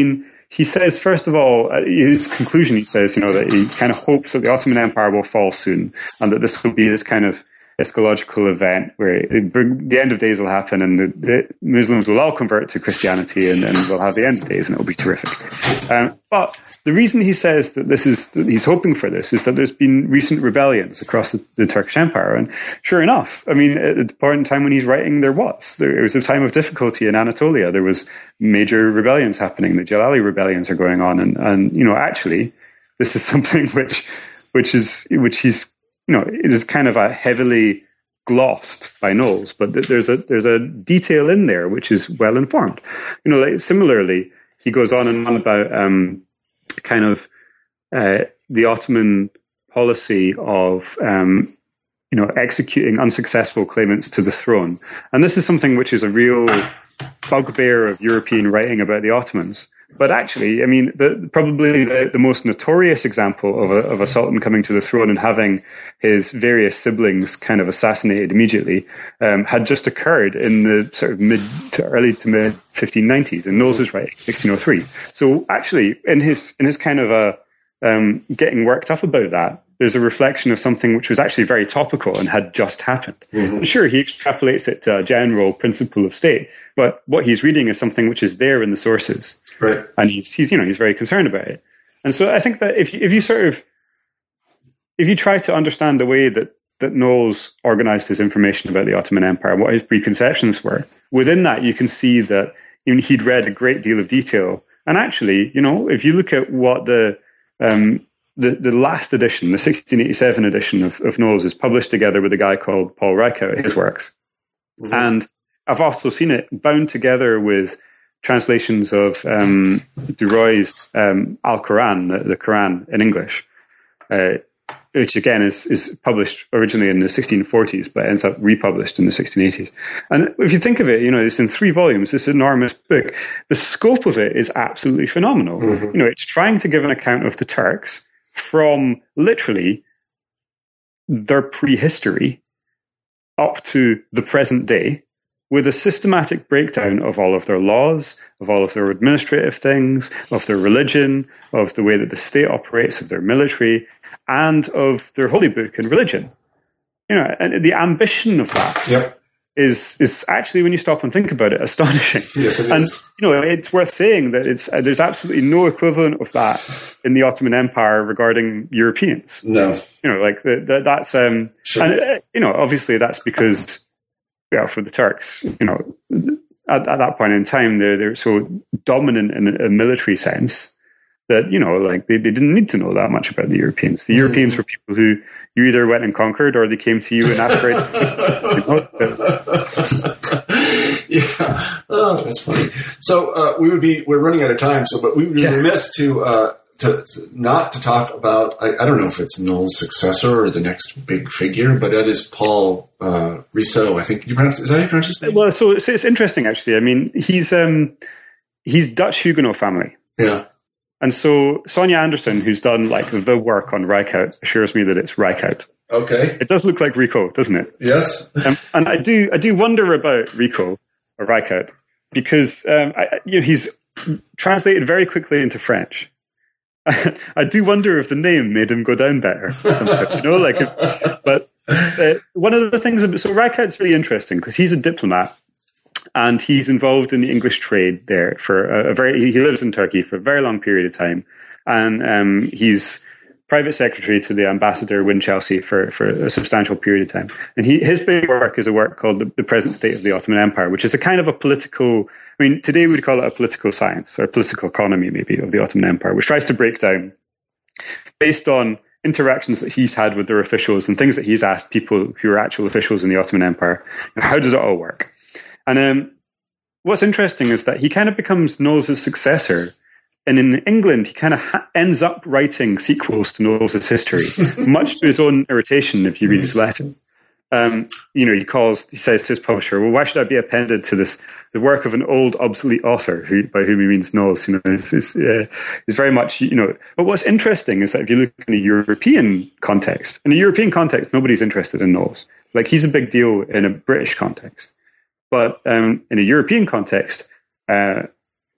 he says, first of all, his conclusion, he says, that he kind of hopes that the Ottoman Empire will fall soon, and that this will be this kind of eschatological event where the end of days will happen, and the Muslims will all convert to Christianity, and then we'll have the end of days, and it'll be terrific. But the reason he says that he's hoping for this is that there's been recent rebellions across the Turkish Empire, and sure enough, I mean, at the point in time when he's writing, it was a time of difficulty in Anatolia. There was major rebellions happening. The Jalali rebellions are going on, and actually, this is something which he's it is kind of a heavily glossed by Knowles, but there's a detail in there which is well informed. Similarly, he goes on and on about the Ottoman policy of executing unsuccessful claimants to the throne, and this is something which is a real bugbear of European writing about the Ottomans. But actually, I mean, probably the most notorious example of a sultan coming to the throne and having his various siblings kind of assassinated immediately had just occurred in the sort of mid to mid 1590s, in Knowles' writing, 1603. So actually, in his kind of getting worked up about that, there's a reflection of something which was actually very topical and had just happened. Mm-hmm. Sure, he extrapolates it to a general principle of state, but what he's reading is something which is there in the sources, right? And he's very concerned about it. And so I think that if you try to understand the way that Knowles organized his information about the Ottoman Empire, what his preconceptions were, within that you can see that he'd read a great deal of detail. And actually, if you look at what the last edition, the 1687 edition of Knowles, is published together with a guy called Paul Reichout, his works. Mm-hmm. And I've also seen it bound together with translations of Duroy's Al-Quran, the Quran in English, which again is published originally in the 1640s, but ends up republished in the 1680s. And if you think of it, it's in 3 volumes, this enormous book. The scope of it is absolutely phenomenal. Mm-hmm. It's trying to give an account of the Turks from literally their prehistory up to the present day, with a systematic breakdown of all of their laws, of all of their administrative things, of their religion, of the way that the state operates, of their military, and of their holy book and religion. And the ambition of that is actually, when you stop and think about it, astonishing. Yes, it and, is. It's worth saying that there's absolutely no equivalent of that in the Ottoman Empire regarding Europeans. No. That's, sure. And, obviously that's because, for the Turks, at that point in time, they're so dominant in a military sense that, they didn't need to know that much about the Europeans. The Europeans were people who you either went and conquered or they came to you and asked for it. Yeah. Oh, that's funny. So we're running out of time, but we would be remiss to not to talk about, I don't know if it's Knowles' successor or the next big figure, but that is Paul Risso. I think is that how you pronounce his name? Well, so it's interesting actually. I mean, he's Dutch Huguenot family. Yeah. And so Sonia Anderson, who's done the work on Reichout, assures me that it's Reichout. Okay. It does look like Rico, doesn't it? Yes. And I do wonder about Rico or Reichout because he's translated very quickly into French. I do wonder if the name made him go down better. But one of the things, so Reichout's really interesting because he's a diplomat and he's involved in the English trade there for he lives in Turkey for a very long period of time. And he's private secretary to the ambassador Winchelsea for a substantial period of time. And his big work is a work called The Present State of the Ottoman Empire, which is a kind of a political, today we'd call it a political science or political economy maybe of the Ottoman Empire, which tries to break down based on interactions that he's had with their officials and things that he's asked people who are actual officials in the Ottoman Empire. How does it all work? And what's interesting is that he kind of becomes Knowles' successor. And in England, he kind of ends up writing sequels to Knowles' history, much to his own irritation if you read his letters. He says to his publisher, well, why should I be appended to the work of an old, obsolete author, by whom he means Knowles? It's very much, But what's interesting is that if you look in a European context, nobody's interested in Knowles. He's a big deal in a British context. But in a European context,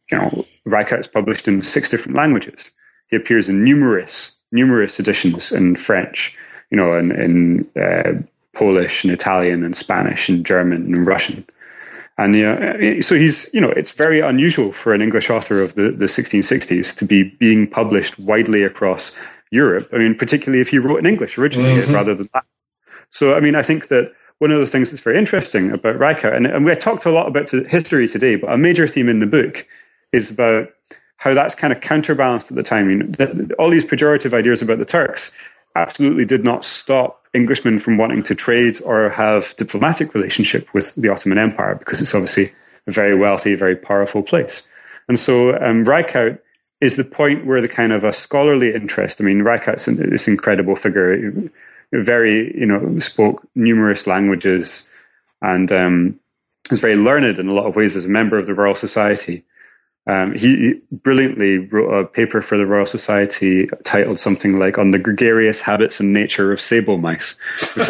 Reichout's published in 6 different languages. He appears in numerous editions in French, in Polish and Italian and Spanish and German and Russian. And so he's, it's very unusual for an English author of the 1660s to be being published widely across Europe. I mean, particularly if he wrote in English originally rather than Latin. So, I mean, I think that one of the things that's very interesting about Reichout, and we talked a lot about history today, but a major theme in the book is about how that's kind of counterbalanced at the time. All these pejorative ideas about the Turks absolutely did not stop Englishmen from wanting to trade or have diplomatic relationship with the Ottoman Empire, because it's obviously a very wealthy, very powerful place. And so Reichout is the point where the kind of a scholarly interest, I mean, Reichout's this incredible figure, spoke numerous languages and is very learned in a lot of ways as a member of the Royal Society. He brilliantly wrote a paper for the Royal Society titled something like "On the Gregarious Habits and Nature of Sable Mice," which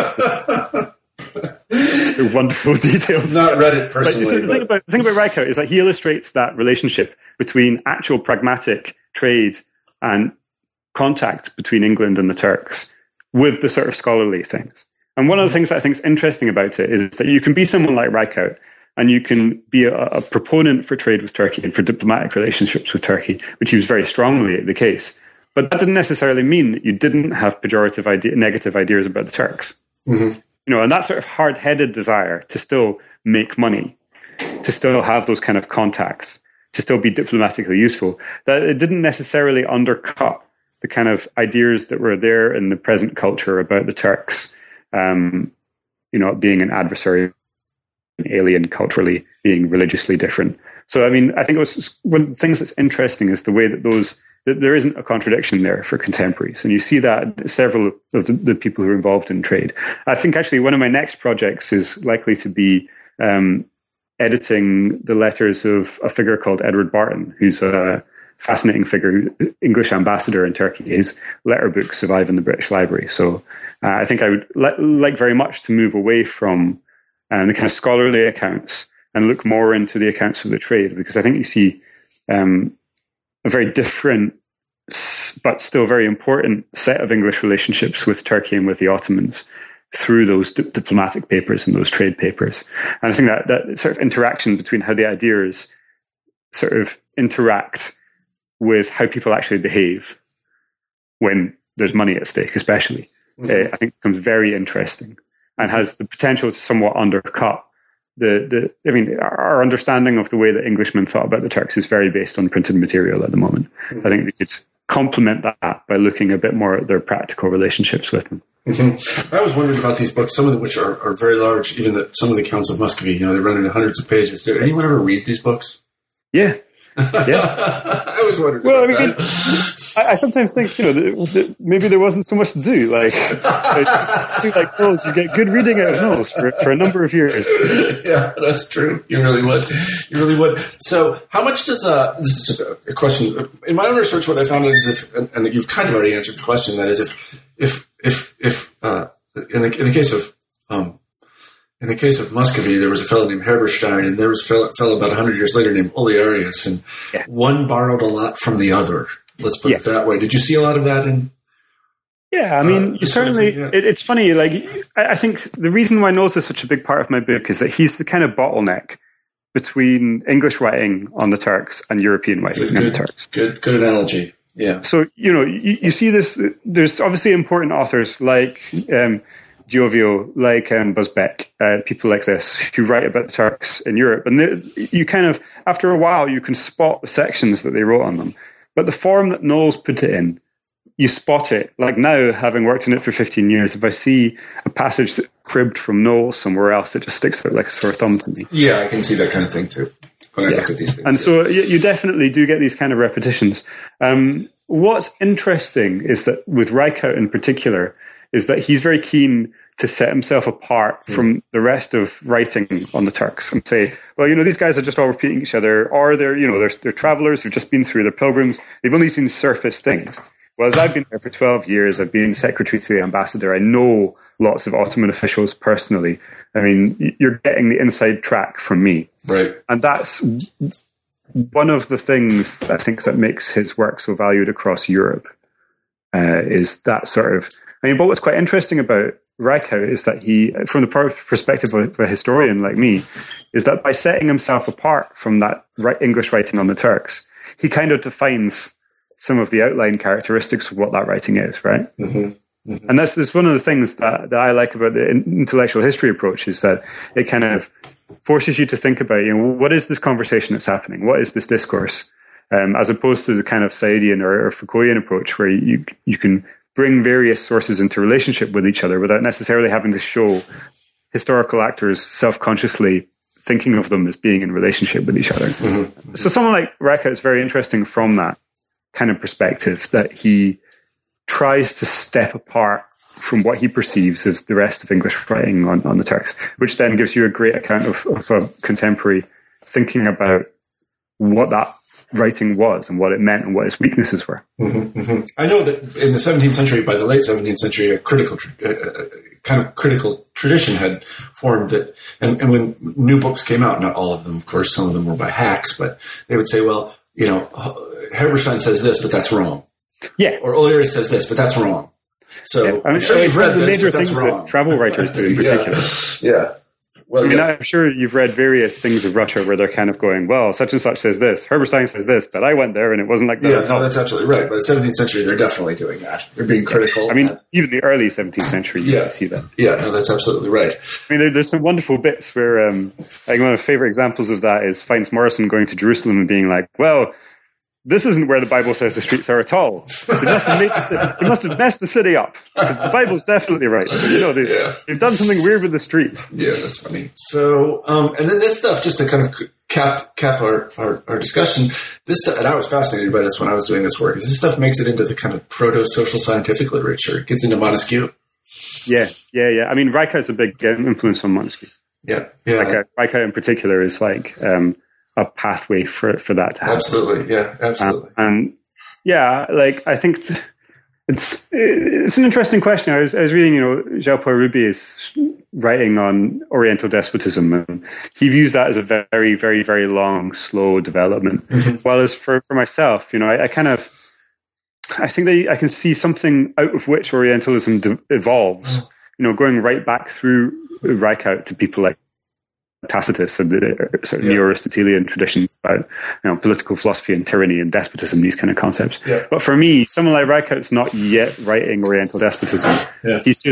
I think wonderful details. Not read it personally. The thing about Reichout is that he illustrates that relationship between actual pragmatic trade and contact between England and the Turks with the sort of scholarly things. And one of the things that I think is interesting about it is that you can be someone like Reichout, and you can be a proponent for trade with Turkey and for diplomatic relationships with Turkey, which he was very strongly the case. But that didn't necessarily mean that you didn't have pejorative, negative ideas about the Turks. And that sort of hard-headed desire to still make money, to still have those kind of contacts, to still be diplomatically useful, that it didn't necessarily undercut the kind of ideas that were there in the present culture about the Turks, being an adversary, alien culturally, being religiously different. So, I mean, I think it was one of the things that's interesting is the way that that there isn't a contradiction there for contemporaries. And you see that several of the people who are involved in trade. I think actually one of my next projects is likely to be editing the letters of a figure called Edward Barton, who's a fascinating figure, English ambassador in Turkey. His letter books survive in the British Library. So I think I would like very much to move away from the kind of scholarly accounts and look more into the accounts of the trade, because I think you see a very different but still very important set of English relationships with Turkey and with the Ottomans through those diplomatic papers and those trade papers. And I think that sort of interaction between how the ideas sort of interact with how people actually behave when there's money at stake, especially, I think becomes very interesting and has the potential to somewhat undercut our understanding of the way that Englishmen thought about the Turks is very based on printed material at the moment. I think we could complement that by looking a bit more at their practical relationships with them. I was wondering about these books, some of which are very large, even some of the Counts of Muscovy, they run into hundreds of pages. Did anyone ever read these books? Yeah. I was wondering. Well, I sometimes think, maybe there wasn't so much to do. Like Knowles, you get good reading out of Knowles for a number of years. Yeah, that's true. You really would. So, how much does this is just a question. In my own research, what I found is and you've kind of already answered the question. That is, if in the case of Muscovy, there was a fellow named Herberstein, and there was a fellow about 100 years later named Olearius, and one borrowed a lot from the other. Let's put it that way. Did you see a lot of that in? Yeah, I mean, you certainly. It's funny. Like, I think the reason why Knowles is such a big part of my book is that he's the kind of bottleneck between English writing on the Turks and European writing on the Turks. Good analogy. Yeah. So you see this. There's obviously important authors like Giovio, like Busbecq, people like this who write about the Turks in Europe, and you kind of, after a while, you can spot the sections that they wrote on them. But the form that Knowles put it in, you spot it. Like now, having worked in it for 15 years, if I see a passage that's cribbed from Knowles somewhere else, it just sticks out like a sore thumb to me. Yeah, I can see that kind of thing too when I look at these things. And so you definitely do get these kind of repetitions. What's interesting is that with Reichout in particular, is that he's very keen to set himself apart from the rest of writing on the Turks and say, well, these guys are just all repeating each other, or they're travelers who've just been through, they're pilgrims, they've only seen surface things. Whereas I've been there for 12 years, I've been secretary to the ambassador, I know lots of Ottoman officials personally. I mean, you're getting the inside track from me. Right. And that's one of the things I think that makes his work so valued across Europe is that sort of. I mean, but what's quite interesting about Reichelt is that he, from the perspective of a historian like me, is that by setting himself apart from that English writing on the Turks, he kind of defines some of the outline characteristics of what that writing is, right? Mm-hmm. Mm-hmm. And that's one of the things that I like about the intellectual history approach, is that it kind of forces you to think about, what is this conversation that's happening? What is this discourse? As opposed to the kind of Saidian or Foucauldian approach, where you can bring various sources into relationship with each other without necessarily having to show historical actors self-consciously thinking of them as being in relationship with each other. Mm-hmm. So someone like Reichelt is very interesting from that kind of perspective, that he tries to step apart from what he perceives as the rest of English writing on the Turks, which then gives you a great account of a contemporary thinking about what that writing was and what it meant and what its weaknesses were. Mm-hmm, mm-hmm. I know that in the 17th century, by the late 17th century, a critical kind of critical tradition had formed that, and when new books came out, not all of them, of course, some of them were by hacks, but they would say, well, Herberstein says this, but that's wrong. Yeah. Or O'Leary says this, but that's wrong. So I'm sure you've read the major things that travel writers do in particular. Yeah. Well, I'm sure you've read various things of Russia where they're kind of going, well, such and such says this, Herberstein says this, but I went there and it wasn't like that. Yeah, no, that's absolutely right. By the 17th century, they're definitely doing that. They're being critical. I mean, even the early 17th century, you see that. Yeah, no, that's absolutely right. I mean, there's some wonderful bits where, I think one of my favorite examples of that is Fynes Morrison going to Jerusalem and being like, well, this isn't where the Bible says the streets are at all. They must have messed the city up, because the Bible's definitely right. So, they've done something weird with the streets. Yeah, that's funny. So, and then this stuff, just to kind of cap our discussion, this stuff, and I was fascinated by this when I was doing this work, is this stuff makes it into the kind of proto-social scientific literature. It gets into Montesquieu. Yeah. I mean, Reichert's a big influence on Montesquieu. Yeah. Reichelt in particular is like a pathway for that to happen. Absolutely, yeah, absolutely. I think it's an interesting question. I was reading, Jean-Paul Ruby's writing on Oriental despotism, and he views that as a very, very, very long, slow development. Mm-hmm. While as for myself, I think that I can see something out of which Orientalism evolves. Mm-hmm. Going right back through Reichelt to people like Tacitus and the sort of neo-Aristotelian traditions about political philosophy and tyranny and despotism, these kind of concepts. Yeah. But for me, someone like Reichert's not yet writing Oriental despotism. Yeah. He's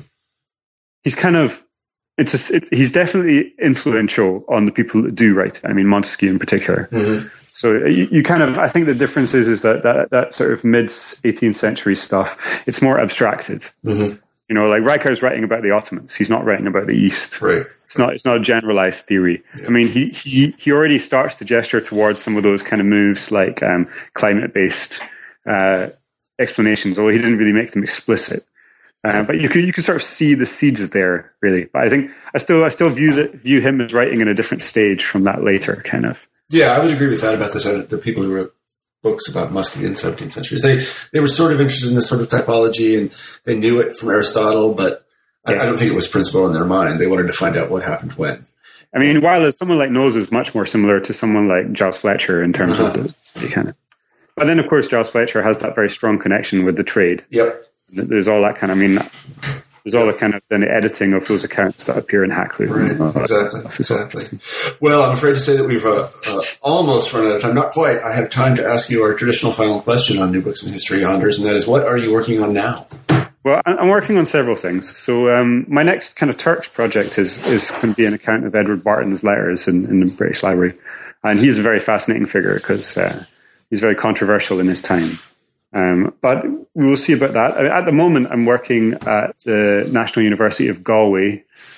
definitely influential on the people that do write. I mean, Montesquieu in particular. Mm-hmm. So I think the difference is that sort of mid-18th century stuff, it's more abstracted. Mm-hmm. Like Reichert's writing about the Ottomans. He's not writing about the East. Right. It's not a generalized theory. Yeah. I mean, he already starts to gesture towards some of those kind of moves, like climate-based explanations, although he didn't really make them explicit. But you can sort of see the seeds there, really. But I think I still view him as writing in a different stage from that later kind of. Yeah, I would agree with that about this. The people who wrote books about Muscovy in the 17th century. They were sort of interested in this sort of typology, and they knew it from Aristotle, but I don't think it was principle in their mind. They wanted to find out what happened when. I mean, while someone like Knowles is much more similar to someone like Giles Fletcher in terms of the kind of. But then, of course, Giles Fletcher has that very strong connection with the trade. Yep. There's all that kind of, there's all the kind of then the editing of those accounts that appear in Hakluyt. Right, exactly. Well, I'm afraid to say that we've almost run out of time. Not quite. I have time to ask you our traditional final question on New Books in History, Anders, and that is, what are you working on now? Well, I'm working on several things. So my next kind of Turks project is going to be an account of Edward Barton's letters in the British Library. And he's a very fascinating figure because he's very controversial in his time. But we will see about that. At the moment, I'm working at the National University of Galway,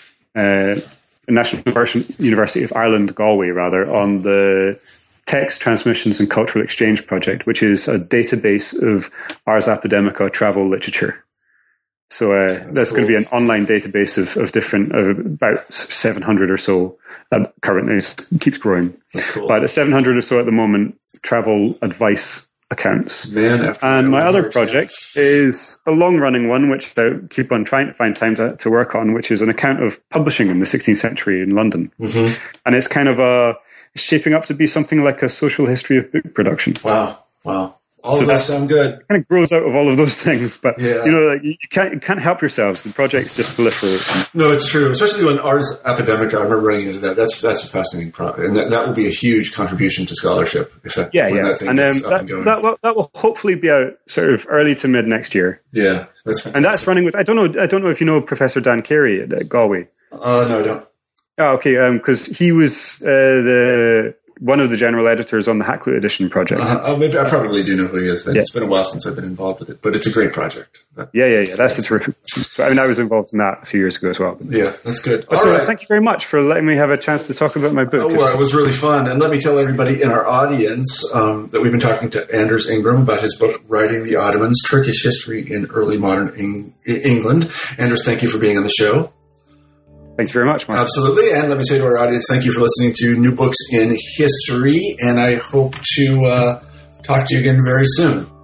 National University of Ireland, Galway, rather, on the Text Transmissions and Cultural Exchange Project, which is a database of Ars Academica travel literature. So that's going to be an online database of different, about 700 or so. Currently, it keeps growing. That's cool. But 700 or so at the moment, travel advice accounts. And my other project is a long-running one, which I keep on trying to find time to work on, which is an account of publishing in the 16th century in London. Mm-hmm. And it's kind of shaping up to be something like a social history of book production. Wow. All of those sound good. Kind of grows out of all of those things, but you can't help yourselves. The projects just proliferate. No, it's true. Especially when Ars Epidemica, I remember running into that. That's a fascinating project, and that will be a huge contribution to scholarship. That will hopefully be out sort of early to mid next year. Yeah, that's fantastic. And that's running with. I don't know if you know Professor Dan Carey at Galway. No, I don't. Oh, okay. Because he was one of the general editors on the Hakluyt edition project. Maybe I probably do know who he is. Then. Yeah. It's been a while since I've been involved with it, but it's a great project. Yeah. That's the terrific. So, I was involved in that a few years ago as well. Yeah, that's good. So right. Thank you very much for letting me have a chance to talk about my book. Well, it was really fun. And let me tell everybody in our audience that we've been talking to Anders Ingram about his book, Writing the Ottomans, Turkish History in Early Modern England. Anders, thank you for being on the show. Thank you very much, Mark. Absolutely. And let me say to our audience, thank you for listening to New Books in History. And I hope to talk to you again very soon.